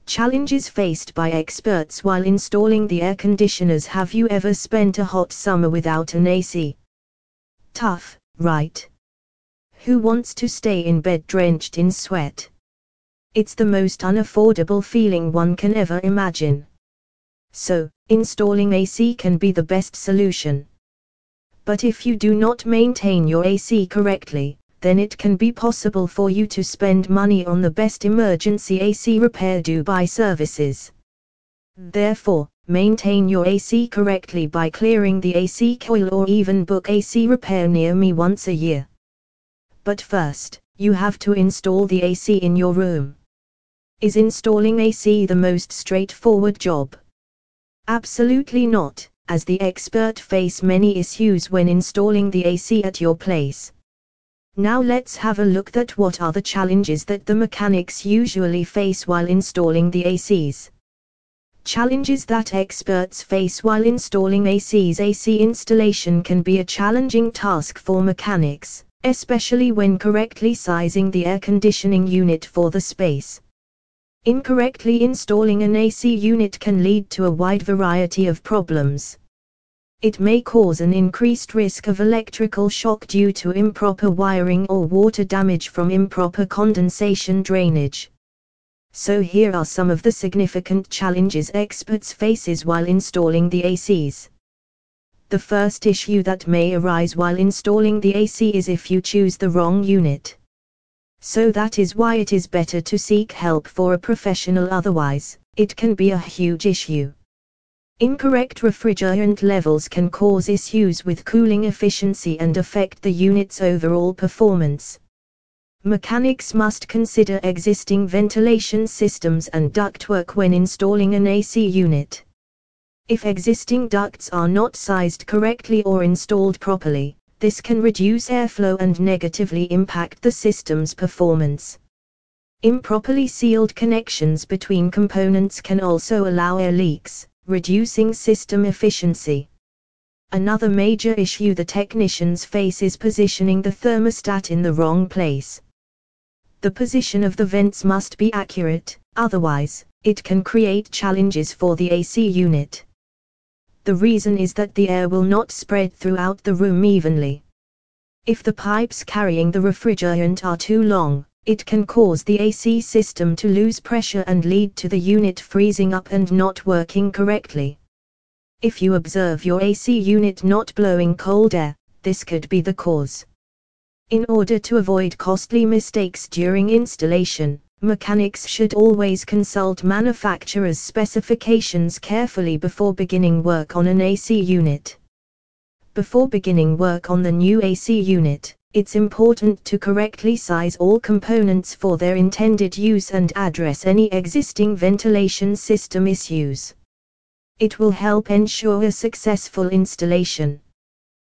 Challenges faced by experts while installing the air conditioners. Have you ever spent a hot summer without an AC? Tough, right? Who wants to stay in bed drenched in sweat? It's the most unaffordable feeling one can ever imagine. So, installing AC can be the best solution. But if you do not maintain your AC correctly, then it can be possible for you to spend money on the best emergency AC repair do-by services. Therefore, maintain your AC correctly by clearing the AC coil or even book AC repair near me once a year. But first, you have to install the AC in your room. Is installing AC the most straightforward job? Absolutely not, as the expert face many issues when installing the AC at your place. Now let's have a look at what are the challenges that the mechanics usually face while installing the ACs. Challenges that experts face while installing ACs. AC installation can be a challenging task for mechanics, especially when correctly sizing the air conditioning unit for the space. Incorrectly installing an AC unit can lead to a wide variety of problems. It may cause an increased risk of electrical shock due to improper wiring or water damage from improper condensation drainage. So here are some of the significant challenges experts faces while installing the ACs. The first issue that may arise while installing the AC is if you choose the wrong unit. So that is why it is better to seek help for a professional, otherwise, it can be a huge issue. Incorrect refrigerant levels can cause issues with cooling efficiency and affect the unit's overall performance. Mechanics must consider existing ventilation systems and ductwork when installing an AC unit. If existing ducts are not sized correctly or installed properly, this can reduce airflow and negatively impact the system's performance. Improperly sealed connections between components can also allow air leaks, reducing system efficiency. Another major issue the technicians face is positioning the thermostat in the wrong place. The position of the vents must be accurate, otherwise, it can create challenges for the AC unit. The reason is that the air will not spread throughout the room evenly. If the pipes carrying the refrigerant are too long, it can cause the AC system to lose pressure and lead to the unit freezing up and not working correctly. If you observe your AC unit not blowing cold air, this could be the cause. In order to avoid costly mistakes during installation, mechanics should always consult manufacturer's specifications carefully before beginning work on an AC unit. Before beginning work on the new AC unit, it's important to correctly size all components for their intended use and address any existing ventilation system issues. It will help ensure a successful installation.